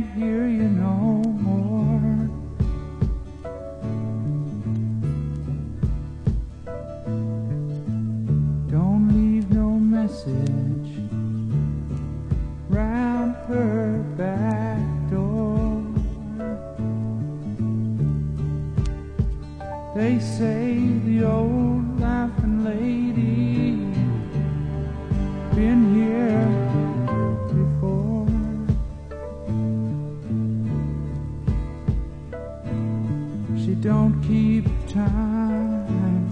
hear you no more. Don't leave no message round her back door. They say the old laughing lady been here before. She don't keep time,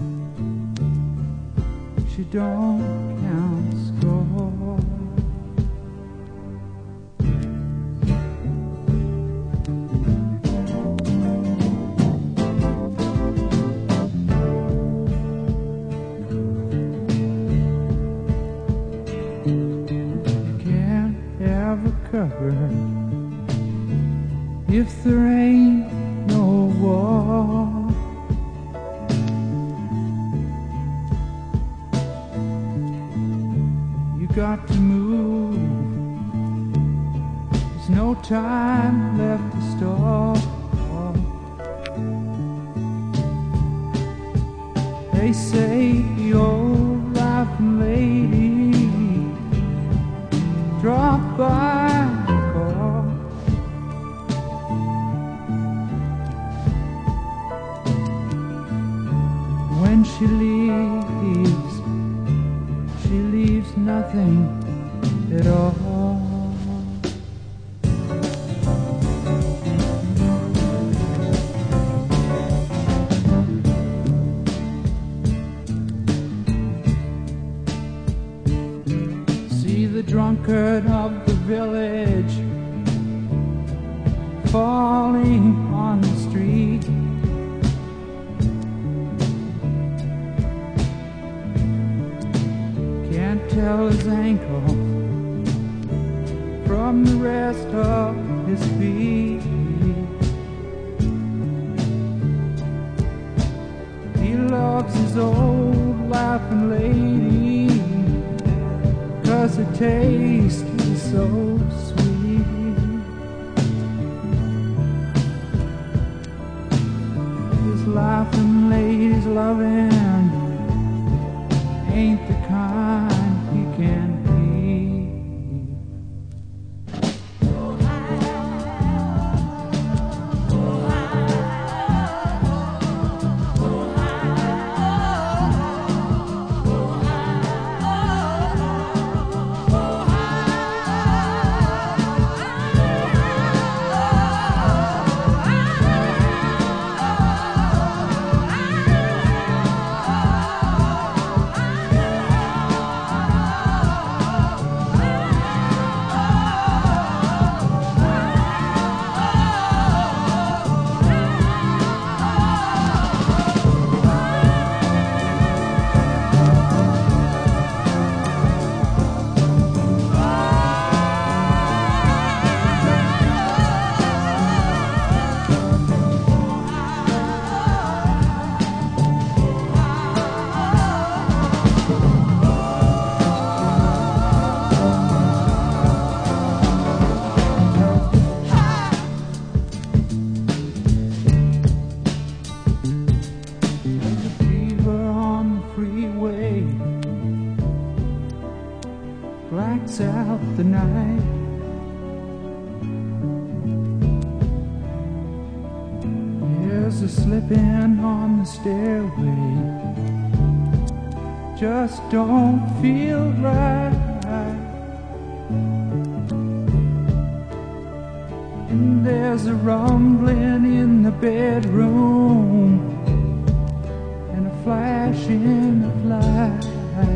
she don't count score. Cover if there ain't no wall. You got to move, there's no time left to stall. They say the old laughing lady dropped by. When she leaves nothing at all. See the drunkard of the village falling on the street. Can't tell his ankle from the rest of his feet. He loves his old laughing lady, 'cause her taste is so sweet. This laughing lady's loving ain't the kind you can be. Blacks out the night. There's a slipping on the stairway, just don't feel right. And there's a rumbling in the bedroom and a flashing of light.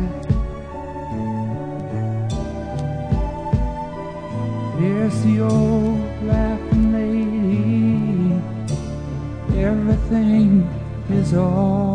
There's the old laughing lady, everything is all